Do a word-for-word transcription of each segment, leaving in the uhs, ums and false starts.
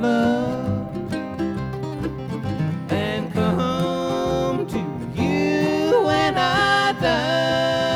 love and come to you when I die.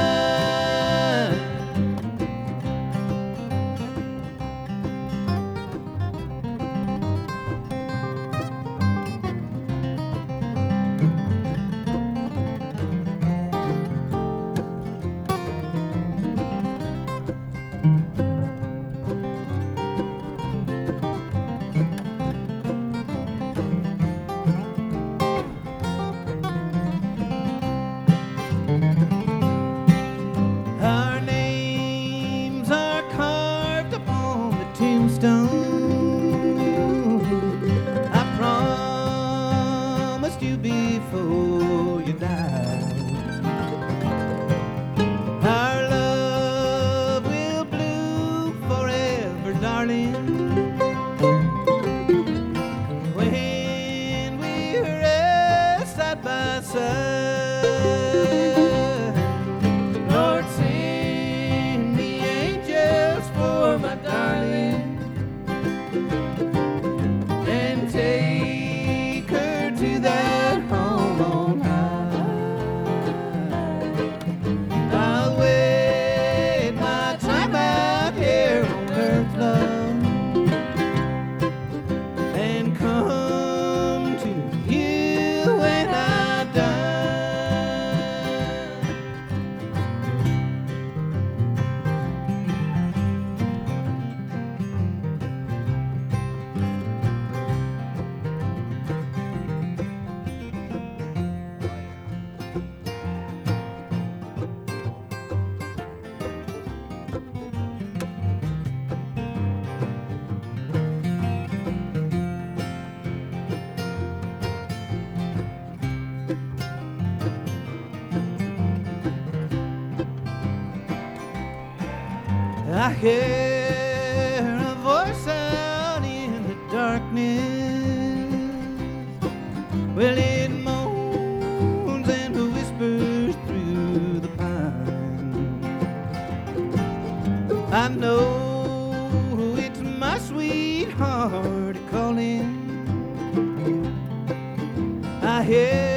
Our names are carved upon the tombstone. I promised you before you died. Our love will bloom forever, darling, when we rest side by side. Lord, send the angels for my darling and take her to that home on high. I'll wait my time out here on earth, love, and come to you when I die. I hear a voice out in the darkness. Well, it moans and whispers through the pine. I know it's my sweetheart calling. I hear